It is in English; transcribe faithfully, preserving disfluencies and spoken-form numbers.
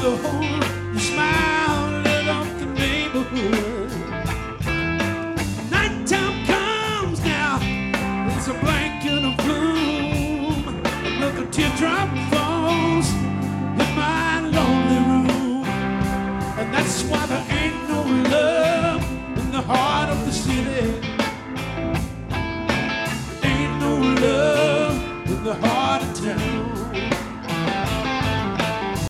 soul. You smile, lit up the neighborhood. Nighttime comes now. It's a blanket of gloom. Another teardrop